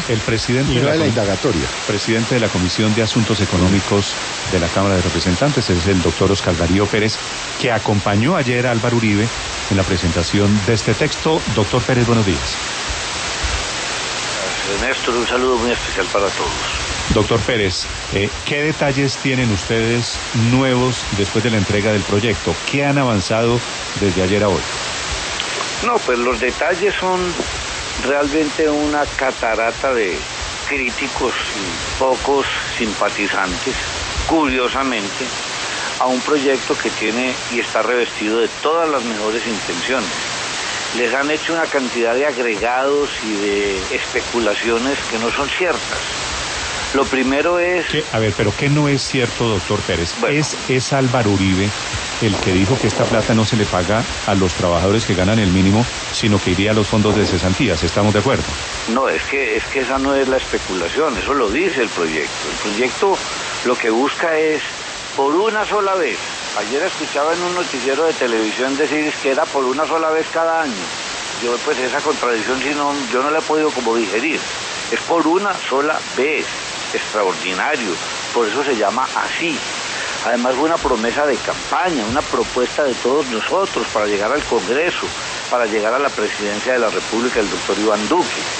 El presidente, y no de la indagatoria. Presidente de la Comisión de Asuntos Económicos de la Cámara de Representantes es el doctor Oscar Darío Pérez, que acompañó ayer a Álvaro Uribe en la presentación de este texto. Doctor Pérez, buenos días. Néstor, un saludo muy especial para todos. Doctor Pérez, ¿qué detalles tienen ustedes nuevos después de la entrega del proyecto? ¿Qué han avanzado desde ayer a hoy? No, pues los detalles son realmente una catarata de críticos y pocos simpatizantes, curiosamente, a un proyecto que tiene y está revestido de todas las mejores intenciones. Les han hecho una cantidad de agregados y de especulaciones que no son ciertas. Lo primero es... pero ¿qué no es cierto, doctor Pérez? Bueno. ¿Es Álvaro Uribe el que dijo que esta plata no se le paga a los trabajadores que ganan el mínimo, sino que iría a los fondos de cesantías? ¿Estamos de acuerdo? No, es que esa no es la especulación, eso lo dice el proyecto. El proyecto lo que busca es, por una sola vez, ayer escuchaba en un noticiero de televisión decir que era por una sola vez cada año. Yo pues esa contradicción yo no la he podido como digerir. Es por una sola vez, extraordinario, por eso se llama así. Además fue una promesa de campaña, una propuesta de todos nosotros para llegar al Congreso, para llegar a la presidencia de la República del doctor Iván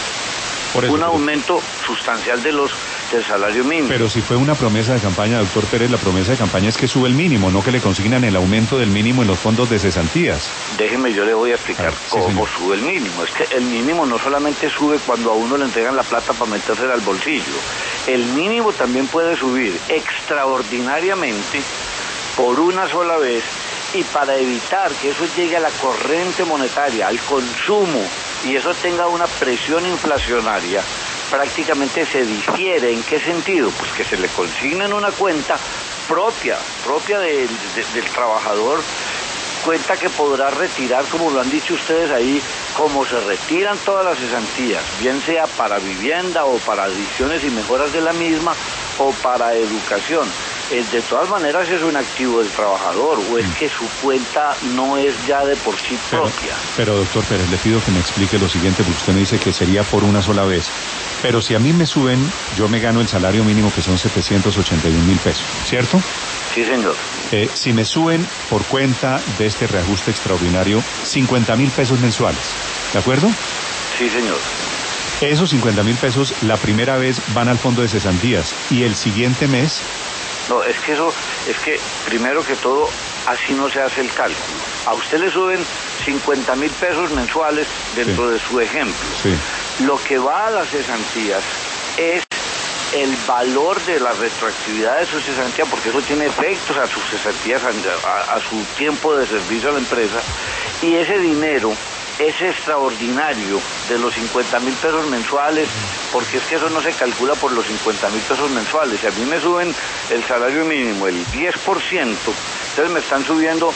Duque. Un aumento sustancial del salario mínimo. Pero si fue una promesa de campaña, doctor Pérez, la promesa de campaña es que sube el mínimo, no que le consignan el aumento del mínimo en los fondos de cesantías. Déjeme, yo le voy a explicar cómo sube el mínimo. Es que el mínimo no solamente sube cuando a uno le entregan la plata para metérsela al bolsillo. El mínimo también puede subir extraordinariamente por una sola vez, y para evitar que eso llegue a la corriente monetaria, al consumo, y eso tenga una presión inflacionaria, prácticamente se difiere. ¿En qué sentido? Pues que se le consigna en una cuenta propia del trabajador, cuenta que podrá retirar, como lo han dicho ustedes ahí, como se retiran todas las cesantías, bien sea para vivienda o para adiciones y mejoras de la misma o para educación. De todas maneras es un activo del trabajador, o es que su cuenta no es ya de por sí propia. Pero doctor Pérez, le pido que me explique lo siguiente, porque usted me dice que sería por una sola vez. Pero si a mí me suben, yo me gano el salario mínimo, que son 781.000 pesos, ¿cierto? Sí, señor. Si me suben por cuenta de este reajuste extraordinario 50.000 pesos mensuales, ¿de acuerdo? Sí, señor. Esos 50.000 pesos la primera vez van al fondo de cesantías y el siguiente mes... No, es que primero que todo, así no se hace el cálculo. A usted le suben 50.000 pesos mensuales dentro de su ejemplo. Sí. Lo que va a las cesantías es el valor de la retroactividad de su cesantía, porque eso tiene efectos a sus cesantías, a su tiempo de servicio a la empresa, y ese dinero es extraordinario de los 50.000 pesos mensuales, porque es que eso no se calcula por los 50.000 pesos mensuales. Si a mí me suben el salario mínimo el 10%, entonces me están subiendo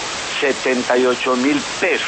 78.000 pesos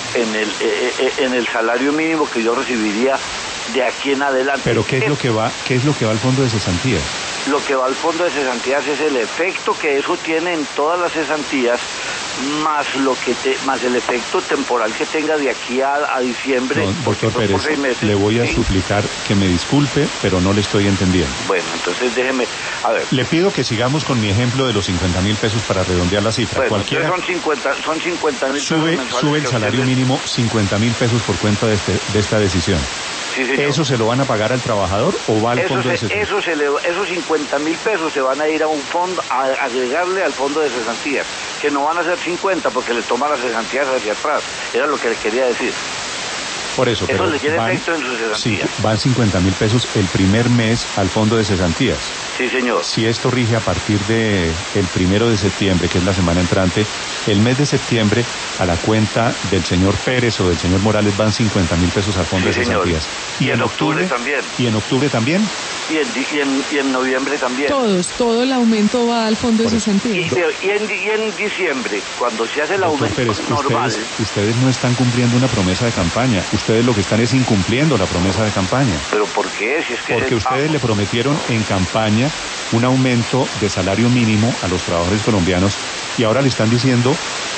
en el salario mínimo que yo recibiría de aquí en adelante. Pero ¿qué es lo que va al fondo de cesantías? Lo que va al fondo de cesantías es el efecto que eso tiene en todas las cesantías, más el efecto temporal que tenga de aquí a diciembre. No, doctor Pérez, le voy a suplicar que me disculpe, pero no le estoy entendiendo. Bueno, entonces déjeme, a ver. Le pido que sigamos con mi ejemplo de los 50.000 pesos para redondear la cifra. Bueno, cualquiera son 50.000 pesos mensuales. Sube el salario mínimo 50.000 pesos por cuenta de esta decisión. Sí, señor. ¿Eso se lo van a pagar al trabajador o va al fondo de cesantías? Esos 50.000 pesos se van a ir a un fondo, a agregarle al fondo de cesantías, que no van a ser 50 porque le toman las cesantías hacia atrás. Era lo que le quería decir. Por eso, pero le tiene efecto en sus cesantías. Sí, van 50.000 pesos el primer mes al fondo de cesantías. Sí, señor. Si esto rige a partir de el 1 de septiembre, que es la semana entrante, el mes de septiembre a la cuenta del señor Pérez o del señor Morales van 50.000 pesos al fondo de cesantías. Y en octubre también. ¿Y en octubre también? Y en noviembre también. Todo el aumento va al fondo de cesantías. Y en diciembre, cuando se hace el aumento Pérez, normal. Ustedes no están cumpliendo una promesa de campaña. Ustedes lo que están es incumpliendo la promesa de campaña. ¿Pero por qué? Si es que porque ustedes le prometieron en campaña un aumento de salario mínimo a los trabajadores colombianos y ahora le están diciendo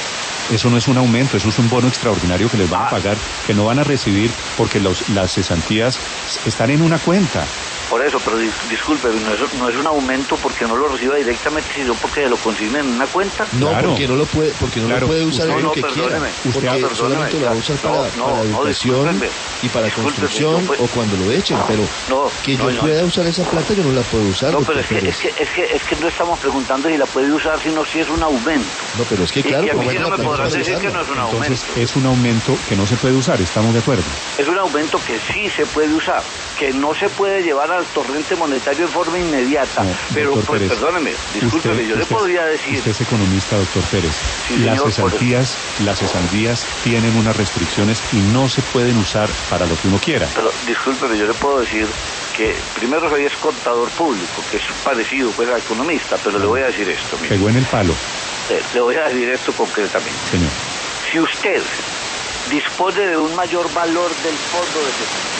Eso no es un aumento, eso es un bono extraordinario que les van a pagar, que no van a recibir porque las cesantías están en una cuenta. Por eso, pero disculpe, no es un aumento porque no lo reciba directamente, sino porque lo consigna en una cuenta. No, claro. porque no lo puede usar en lo que quiera. Porque solamente lo va a usar para educación y para construcción o cuando lo echen, pero que yo pueda usar esa plata, yo no la puedo usar. No, pero es que no estamos preguntando si la puede usar, sino si es un aumento. No, pero es que claro, y a mí sí no me podrás decir que no es un aumento. Entonces, es un aumento que no se puede usar, estamos de acuerdo. Es un aumento que sí se puede usar, que no se puede llevar al torrente monetario de forma inmediata. Pero, pues, Pérez, perdóneme, discúlpeme, yo le podría decir... Usted es economista, doctor Pérez. Sí, las cesantías tienen unas restricciones y no se pueden usar para lo que uno quiera. Pero, discúlpeme, yo le puedo decir que primero soy contador público, que es parecido pues a economista, pero le voy a decir esto. Mire. Pegó en el palo. Le voy a decir esto concretamente. Señor. Si usted dispone de un mayor valor del fondo de cesantías,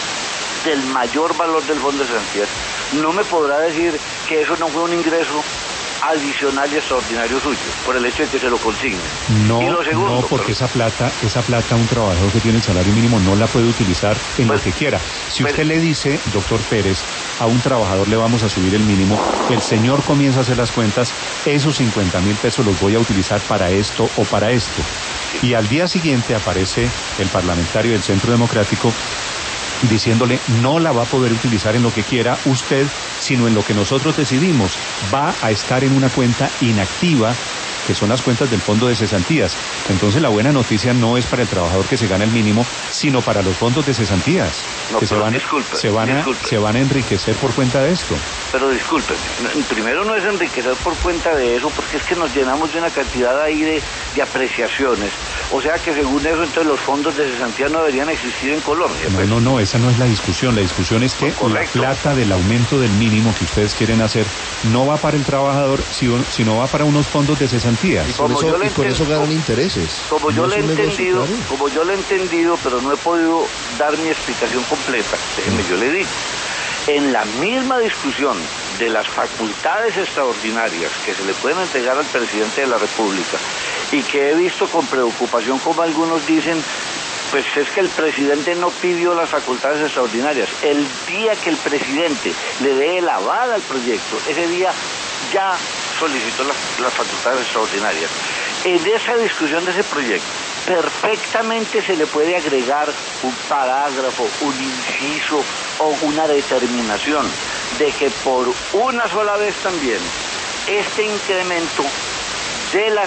no me podrá decir que eso no fue un ingreso adicional y extraordinario suyo, por el hecho de que se lo consigne. No, y lo segundo, no, porque esa plata, un trabajador que tiene el salario mínimo no la puede utilizar en lo que quiera. Si usted le dice, doctor Pérez, a un trabajador le vamos a subir el mínimo, el señor comienza a hacer las cuentas, esos 50.000 pesos los voy a utilizar para esto o para esto. Y al día siguiente aparece el parlamentario del Centro Democrático diciéndole no la va a poder utilizar en lo que quiera usted, sino en lo que nosotros decidimos. Va a estar en una cuenta inactiva, que son las cuentas del fondo de cesantías. Entonces la buena noticia no es para el trabajador que se gana el mínimo, sino para los fondos de cesantías, no, que se van a enriquecer por cuenta de esto. Pero disculpe, primero no es enriquecer por cuenta de eso, porque es que nos llenamos de una cantidad ahí de apreciaciones. O sea que según eso, entonces los fondos de cesantías no deberían existir en Colombia. Pues. No, esa no es la discusión. La discusión es que la plata del aumento del mínimo que ustedes quieren hacer no va para el trabajador, sino va para unos fondos de cesantías. Y por eso ganan intereses. Como yo le he entendido, pero no he podido dar mi explicación completa. Déjeme, yo le digo. En la misma discusión de las facultades extraordinarias que se le pueden entregar al presidente de la República y que he visto con preocupación como algunos dicen, pues es que el presidente no pidió las facultades extraordinarias. El día que el presidente le dé el aval al proyecto, ese día ya solicitó las facultades extraordinarias. En esa discusión de ese proyecto, perfectamente se le puede agregar un parágrafo, un inciso o una determinación de que por una sola vez también este incremento de la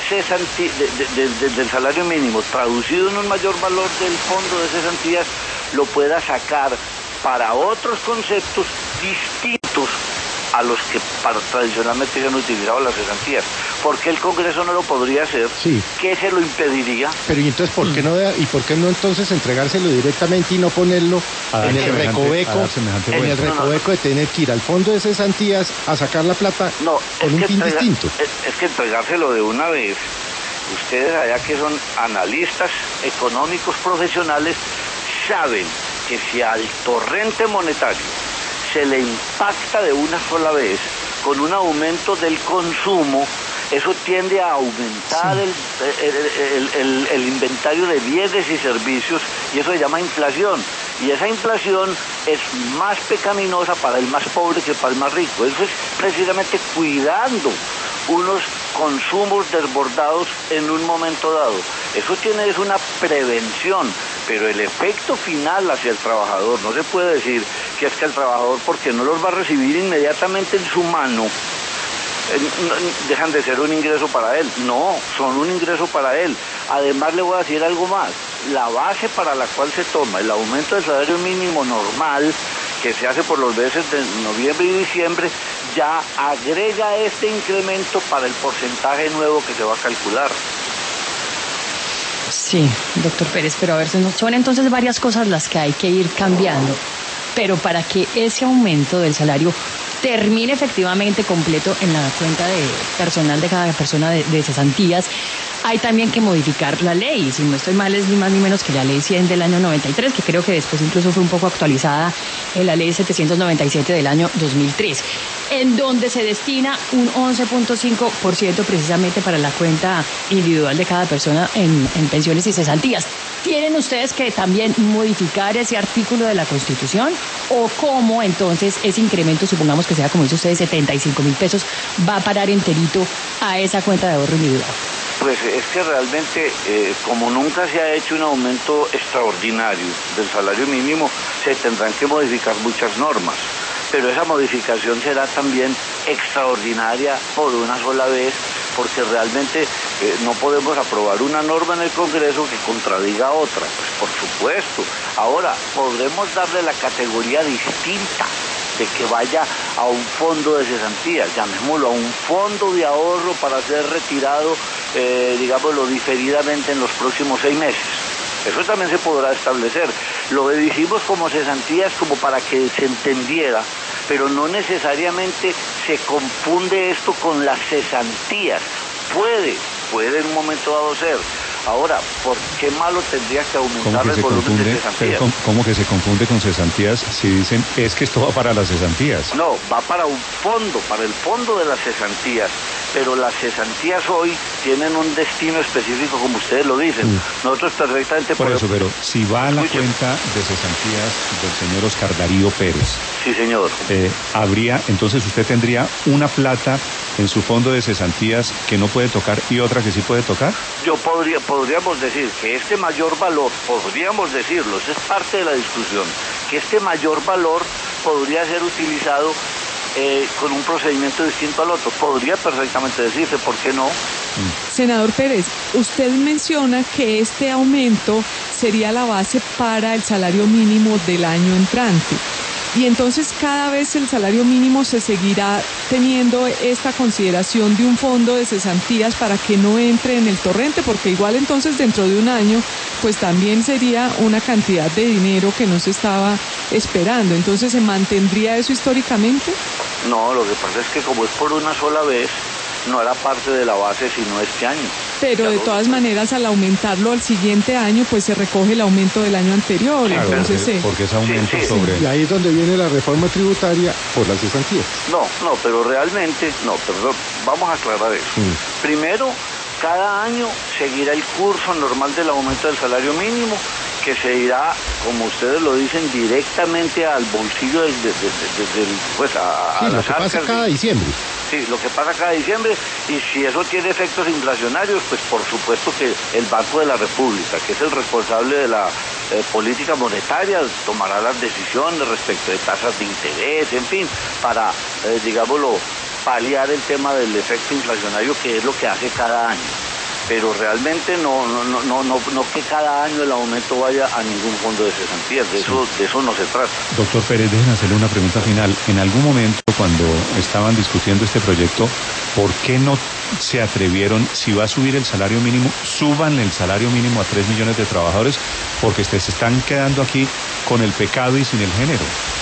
del salario mínimo traducido en un mayor valor del fondo de cesantías lo pueda sacar para otros conceptos distintos a los que tradicionalmente se han utilizado las cesantías. ¿Por qué el Congreso no lo podría hacer? Sí. ¿Qué se lo impediría? Pero ¿y entonces por qué no entonces entregárselo directamente y no ponerlo en el recoveco de tener que ir al fondo de cesantías a sacar la plata con un fin distinto? Es que entregárselo de una vez, ustedes allá que son analistas económicos profesionales, saben que si al torrente monetario se le impacta de una sola vez con un aumento del consumo, eso tiende a aumentar el inventario de bienes y servicios, y eso se llama inflación. Y esa inflación es más pecaminosa para el más pobre que para el más rico. Eso es precisamente cuidando unos consumos desbordados en un momento dado. Eso es una prevención, pero el efecto final hacia el trabajador, no se puede decir que es que el trabajador, porque no los va a recibir inmediatamente en su mano, dejan de ser un ingreso para él. No, son un ingreso para él. Además le voy a decir algo más. La base para la cual se toma el aumento del salario mínimo normal, que se hace por los meses de noviembre y diciembre, ya agrega este incremento para el porcentaje nuevo que se va a calcular. Sí, doctor Pérez, pero a ver, son entonces varias cosas las que hay que ir cambiando. Pero para que ese aumento del salario termine efectivamente completo en la cuenta de personal de cada persona de cesantías, hay también que modificar la ley. Si no estoy mal, es ni más ni menos que la ley 100 del año 93, que creo que después incluso fue un poco actualizada en la ley 797 del año 2003, en donde se destina un 11.5% precisamente para la cuenta individual de cada persona en pensiones y cesantías. ¿Tienen ustedes que también modificar ese artículo de la Constitución? ¿O cómo entonces ese incremento, supongamos que sea, como dice usted, 75.000 pesos, va a parar enterito a esa cuenta de ahorro individual? Pues es que realmente, como nunca se ha hecho un aumento extraordinario del salario mínimo, se tendrán que modificar muchas normas. Pero esa modificación será también extraordinaria por una sola vez, porque realmente no podemos aprobar una norma en el Congreso que contradiga a otra, pues por supuesto. Ahora, podremos darle la categoría distinta de que vaya a un fondo de cesantías, llamémoslo a un fondo de ahorro para ser retirado, digámoslo, diferidamente en los próximos 6 meses. Eso también se podrá establecer. Lo dijimos como cesantías como para que se entendiera, pero no necesariamente se confunde esto con las cesantías. Puede en un momento dado ser. Ahora, ¿por qué malo tendría que aumentar el volumen de cesantías? ¿Cómo que se confunde con cesantías si dicen es que esto va para las cesantías? No, va para un fondo, para el fondo de las cesantías. Pero las cesantías hoy tienen un destino específico, como ustedes lo dicen. Nosotros perfectamente por eso, pero si va a la cuenta de cesantías del señor Oscar Darío Pérez. Sí, señor. Entonces usted tendría una plata en su fondo de cesantías que no puede tocar y otra que sí puede tocar. Podríamos decir que este mayor valor, podríamos decirlo, esa es parte de la discusión, que este mayor valor podría ser utilizado con un procedimiento distinto al otro. Podría perfectamente decirse, ¿por qué no? Senador Pérez, usted menciona que este aumento sería la base para el salario mínimo del año entrante. Y entonces cada vez el salario mínimo se seguirá teniendo esta consideración de un fondo de cesantías para que no entre en el torrente, porque igual entonces dentro de un año pues también sería una cantidad de dinero que no se estaba esperando. Entonces, ¿se mantendría eso históricamente? No, lo que pasa es que como es por una sola vez, no era parte de la base sino este año. Pero de todas maneras, al aumentarlo al siguiente año, pues se recoge el aumento del año anterior. Claro, entonces, porque es aumento sobre... Y ahí es donde viene la reforma tributaria por las cesantías. No, pero realmente, vamos a aclarar eso. Primero, cada año seguirá el curso normal del aumento del salario mínimo, que se irá, como ustedes lo dicen, directamente al bolsillo a lo que pasa cada diciembre. Sí, lo que pasa cada diciembre, y si eso tiene efectos inflacionarios, pues por supuesto que el Banco de la República, que es el responsable de la política monetaria, tomará las decisiones respecto de tasas de interés, en fin, para, digámoslo, paliar el tema del efecto inflacionario, que es lo que hace cada año. Pero realmente no que cada año el aumento vaya a ningún fondo de cesantías, de eso no se trata. Doctor Pérez, déjenme hacerle una pregunta final. En algún momento, cuando estaban discutiendo este proyecto, ¿por qué no se atrevieron, si va a subir el salario mínimo, súbanle el salario mínimo a 3 millones de trabajadores, porque ustedes se están quedando aquí con el pecado y sin el género?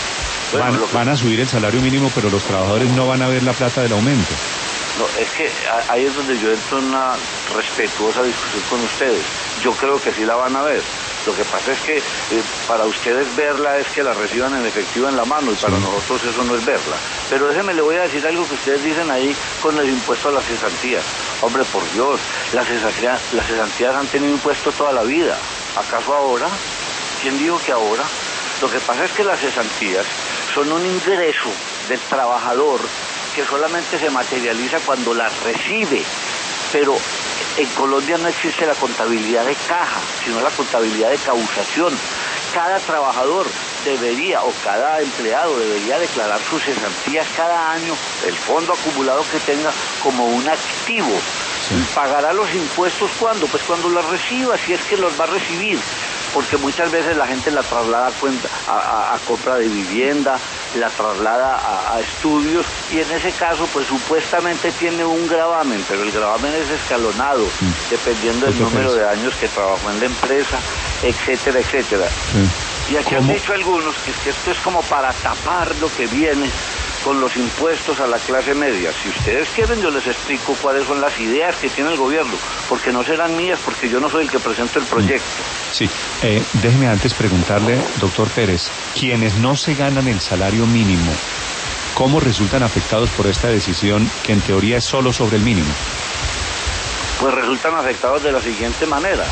Van a subir el salario mínimo, pero los trabajadores no van a ver la plata del aumento. No, es que ahí es donde yo entro en una respetuosa discusión con ustedes. Yo creo que sí la van a ver. Lo que pasa es que para ustedes verla es que la reciban en efectivo en la mano, y para nosotros eso no es verla. Pero déjenme, le voy a decir algo que ustedes dicen ahí con el impuesto a las cesantías. Hombre, por Dios, las cesantías han tenido impuesto toda la vida. ¿Acaso ahora? ¿Quién dijo que ahora? Lo que pasa es que las cesantías son un ingreso del trabajador que solamente se materializa cuando las recibe, pero en Colombia no existe la contabilidad de caja, sino la contabilidad de causación. Cada trabajador debería, o cada empleado debería declarar sus cesantías cada año, el fondo acumulado que tenga, como un activo. ¿Y pagará los impuestos cuándo? Pues cuando las reciba, si es que los va a recibir. Porque muchas veces la gente la traslada a compra de vivienda, la traslada a estudios, y en ese caso pues supuestamente tiene un gravamen, pero el gravamen es escalonado, dependiendo del número de años que trabajó en la empresa, etcétera, etcétera. Y aquí han dicho algunos que esto es como para tapar lo que viene, con los impuestos a la clase media. Si ustedes quieren, yo les explico cuáles son las ideas que tiene el gobierno, porque no serán mías, porque yo no soy el que presento el proyecto. Sí, déjeme antes preguntarle, doctor Pérez, quienes no se ganan el salario mínimo, ¿cómo resultan afectados por esta decisión que en teoría es solo sobre el mínimo? Pues resultan afectados de la siguiente manera.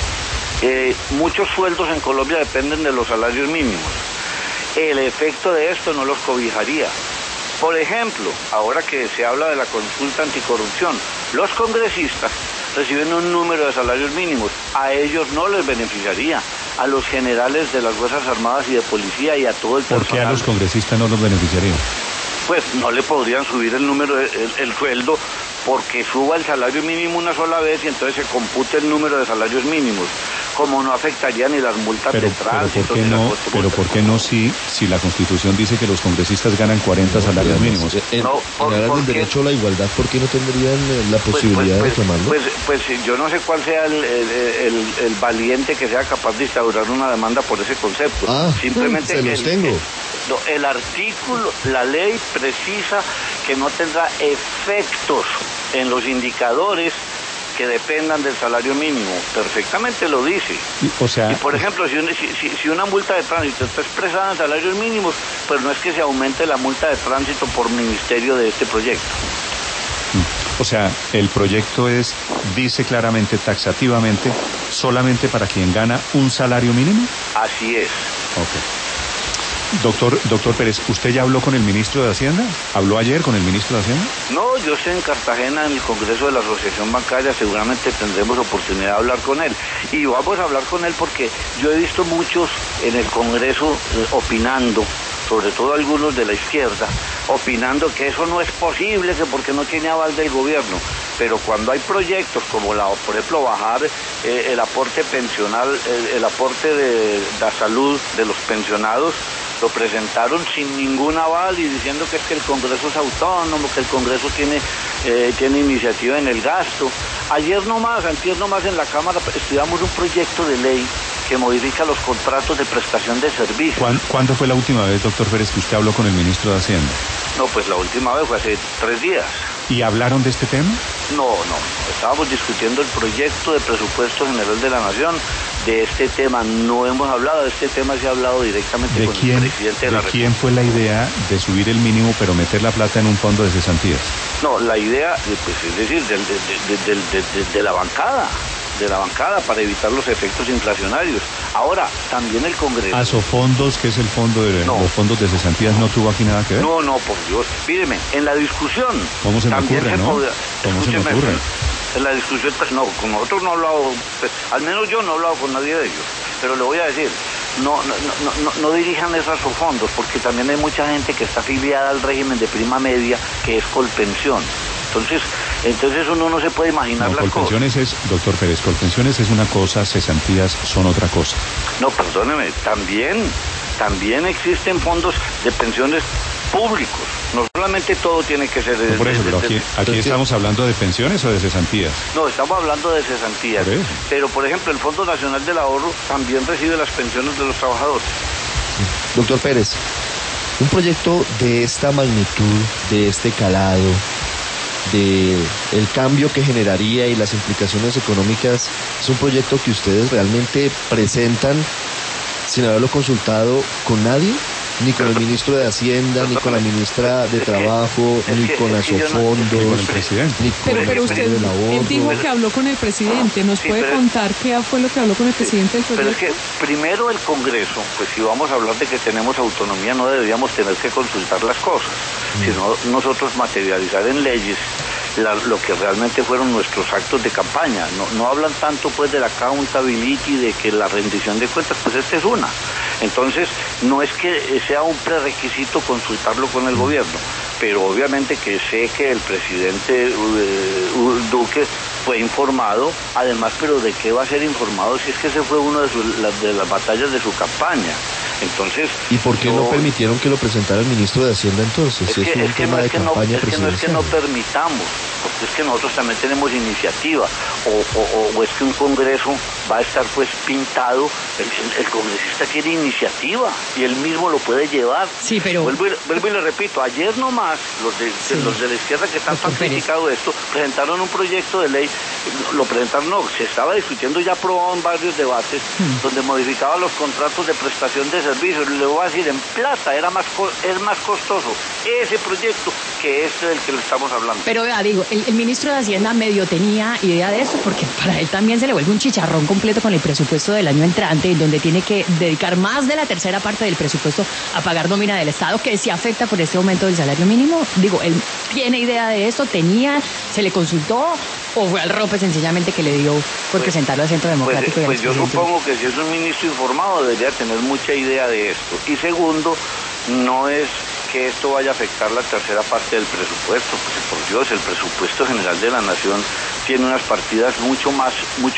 Muchos sueldos en Colombia dependen de los salarios mínimos. El efecto de esto no los cobijaría. Por ejemplo, ahora que se habla de la consulta anticorrupción, los congresistas reciben un número de salarios mínimos. A ellos no les beneficiaría. A los generales de las Fuerzas Armadas y de Policía y a todo el personal. ¿Por qué a los congresistas no los beneficiaría? Pues no le podrían subir el número, el sueldo, porque suba el salario mínimo una sola vez y entonces se compute el número de salarios mínimos, como no afectaría ni las multas de tránsito. Pero ¿por qué no si la Constitución dice que los congresistas ganan 40 salarios mínimos? En aras del derecho a la igualdad, ¿por qué no tendrían la posibilidad de reclamarlo? Pues yo no sé cuál sea el valiente que sea capaz de instaurar una demanda por ese concepto. Simplemente se los tengo. El artículo, la ley precisa que no tendrá efectos en los indicadores que dependan del salario mínimo. Perfectamente lo dice. Y por ejemplo, si una multa de tránsito está expresada en salarios mínimos, pues no es que se aumente la multa de tránsito por ministerio de este proyecto. O sea, el proyecto dice claramente, taxativamente, solamente para quien gana un salario mínimo. Así es. Ok. Doctor Pérez, ¿usted ya habló con el ministro de Hacienda? ¿Habló ayer con el ministro de Hacienda? No, yo estoy en Cartagena en el Congreso de la Asociación Bancaria, seguramente tendremos oportunidad de hablar con él. Y vamos a hablar con él porque yo he visto muchos en el Congreso opinando, sobre todo algunos de la izquierda, opinando que eso no es posible, que porque no tiene aval del gobierno. Pero cuando hay proyectos como por ejemplo, bajar el aporte pensional, el aporte de la salud de los pensionados, lo presentaron sin ningún aval y diciendo que es que el Congreso es autónomo, que el Congreso tiene iniciativa en el gasto. Antier nomás en la Cámara estudiamos un proyecto de ley que modifica los contratos de prestación de servicios. ¿Cuándo fue la última vez, doctor Pérez, que usted habló con el ministro de Hacienda? No, pues la última vez fue hace 3 días. ¿Y hablaron de este tema? No. Estábamos discutiendo el proyecto de presupuesto general de la Nación. De este tema no hemos hablado. De este tema se ha hablado directamente con el presidente de la República. ¿De quién fue la idea de subir el mínimo pero meter la plata en un fondo de cesantías? No, la idea, pues, es decir, de la bancada. De la bancada para evitar los efectos inflacionarios. Ahora, también el Congreso. ¿Asofondos, que es el fondo de los fondos de cesantías, no tuvo aquí nada que ver? No, por Dios. Míreme, en la discusión. ¿Cómo se me ocurre, no? ¿Cómo se me ocurre? En la discusión, no, con nosotros no he hablado, pues, al menos yo no he hablado con nadie de ellos. Pero le voy a decir, no dirijan esos asofondos, porque también hay mucha gente que está afiliada al régimen de prima media, que es Colpensión. Entonces uno no se puede imaginar las cosas. Doctor Pérez, Colpensiones es una cosa, cesantías son otra cosa. No, perdóneme, también existen fondos de pensiones públicos. No solamente todo tiene que ser... Por eso, pero aquí estamos hablando de pensiones o de cesantías. No, estamos hablando de cesantías. Pero, por ejemplo, el Fondo Nacional del Ahorro también recibe las pensiones de los trabajadores. Doctor Pérez, un proyecto de esta magnitud, de este calado, de el cambio que generaría y las implicaciones económicas, es un proyecto que ustedes realmente presentan sin haberlo consultado con nadie, ni con el ministro de Hacienda, ni con la ministra de Trabajo, ni con Asofondos, ni con el presidente. Pero usted, él dijo que habló con el presidente. ¿Nos puede contar qué fue lo que habló con el presidente del proyecto? Pero es que primero el Congreso, pues si vamos a hablar de que tenemos autonomía, no deberíamos tener que consultar las cosas, sino nosotros materializar en leyes lo que realmente fueron nuestros actos de campaña. No hablan tanto pues de la accountability, de que la rendición de cuentas, pues esta es una. Entonces, no es que sea un prerequisito consultarlo con el gobierno, pero obviamente que sé que el presidente Duque fue informado, además, pero ¿de qué va a ser informado si es que ese fue uno de las batallas de su campaña? Entonces, ¿y por qué no permitieron que lo presentara el ministro de Hacienda entonces? Es que no es que no permitamos, porque es que nosotros también tenemos iniciativa. o es que un Congreso va a estar pues pintado. El congresista tiene iniciativa y él mismo lo puede llevar. Sí, pero vuelvo y le repito, ayer nomás los de la izquierda que están tan criticados esto presentaron un proyecto de ley, lo presentaron, no, se estaba discutiendo, ya aprobado en varios debates, donde modificaba los contratos de prestación de servicios. Le voy a decir, en plata es más costoso ese proyecto que este del que le estamos hablando. Pero digo, el ministro de Hacienda medio tenía idea de esto, porque para él también se le vuelve un chicharrón completo con el presupuesto del año entrante, donde tiene que dedicar más de la tercera parte del presupuesto a pagar nómina del Estado, que se afecta por este aumento del salario mínimo. Digo, él tiene idea de esto, se le consultó, o fue al rope sencillamente que le dio por presentarlo al Centro Democrático. Pues yo supongo que si es un ministro informado debería tener mucha idea de esto. Y segundo, no es que esto vaya a afectar la tercera parte del presupuesto, porque por Dios, el presupuesto general de la nación tiene unas partidas mucho más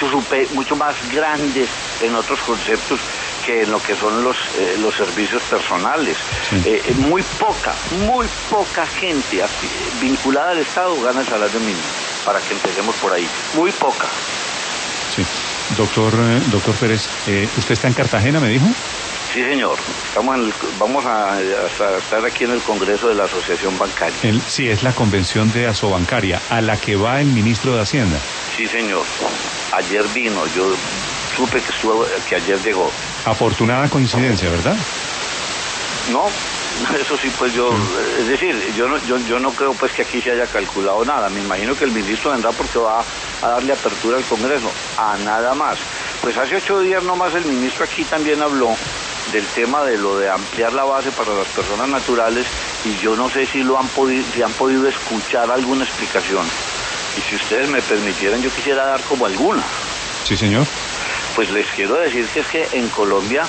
grandes en otros conceptos que en lo que son los servicios personales. Sí. Muy poca gente vinculada al Estado gana el salario mínimo, para que empecemos por ahí. Muy poca. Sí. Doctor Pérez, ¿usted está en Cartagena, me dijo? Sí, señor. Vamos a estar aquí en el Congreso de la Asociación Bancaria. Sí, es la convención de Asobancaria, a la que va el ministro de Hacienda. Sí, señor. Ayer vino, yo supe que ayer llegó. Afortunada coincidencia, ¿verdad? No, eso sí, pues es decir, yo no creo pues que aquí se haya calculado nada. Me imagino que el ministro vendrá porque va a darle apertura al Congreso, a nada más. Pues hace 8 días nomás el ministro aquí también habló del tema de lo de ampliar la base para las personas naturales, y yo no sé si han podido escuchar alguna explicación. Y si ustedes me permitieran, yo quisiera dar como alguna. Sí, señor. Pues les quiero decir que es que en Colombia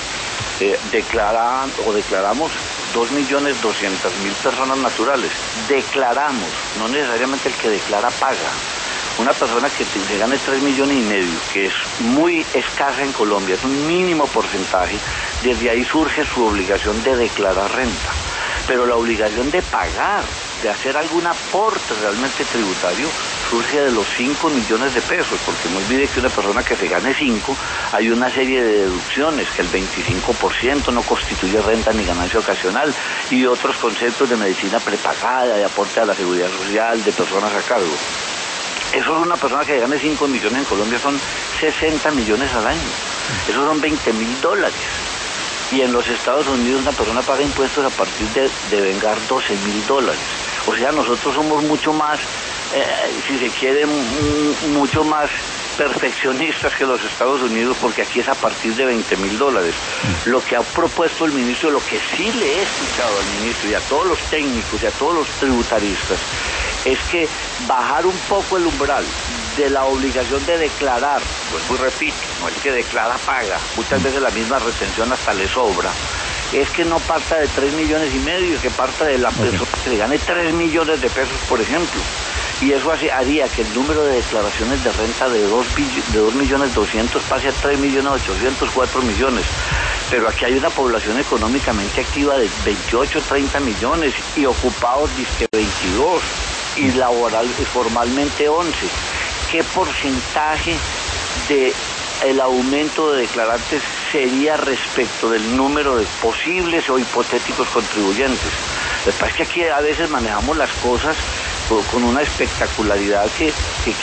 declaramos 2.200.000 personas naturales. Declaramos, no necesariamente el que declara paga. Una persona que se gane 3,5 millones, que es muy escasa en Colombia, es un mínimo porcentaje, desde ahí surge su obligación de declarar renta. Pero la obligación de pagar, de hacer algún aporte realmente tributario, surge de los 5 millones de pesos, porque no olvide que una persona que se gane 5, hay una serie de deducciones, que el 25% no constituye renta ni ganancia ocasional, y otros conceptos de medicina prepagada, de aporte a la seguridad social, de personas a cargo. Eso es una persona que gane 5 millones en Colombia, son 60 millones al año. Eso son $20,000. Y en los Estados Unidos una persona paga impuestos a partir de vengar $12,000. O sea, nosotros somos mucho más, si se quiere, mucho más perfeccionistas que los Estados Unidos, porque aquí es a partir de $20,000. Lo que ha propuesto el ministro, lo que sí le he escuchado al ministro y a todos los técnicos y a todos los tributaristas, es que bajar un poco el umbral de la obligación de declarar, pues repito, no el que declara paga, muchas veces la misma retención hasta le sobra, es que no parta de 3,5 millones, que parta de la persona que le gane 3 millones de pesos, por ejemplo. Y eso haría que el número de declaraciones de renta de 2.200.000 pase a 3.800.000, 4 millones. Pero aquí hay una población económicamente activa de 28, 30 millones y ocupados disque 22 y laboral formalmente 11. ¿Qué porcentaje de el aumento de declarantes sería respecto del número de posibles o hipotéticos contribuyentes? Lo que pasa es que aquí a veces manejamos las cosas con una espectacularidad que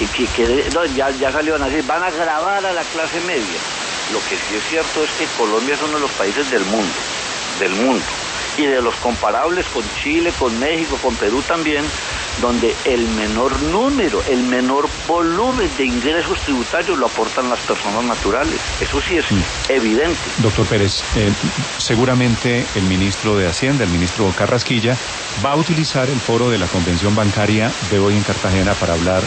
ya salieron a decir, van a gravar a la clase media. Lo que sí es cierto es que Colombia es uno de los países del mundo, y de los comparables con Chile, con México, con Perú también, donde el menor volumen de ingresos tributarios lo aportan las personas naturales. Eso sí es evidente. Doctor Pérez, seguramente el ministro de Hacienda, el ministro Carrasquilla, va a utilizar el foro de la Convención Bancaria de hoy en Cartagena para hablar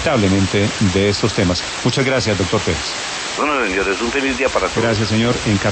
inevitablemente de estos temas. Muchas gracias, doctor Pérez. Bueno, señores, un feliz día para todos. Gracias, señor. En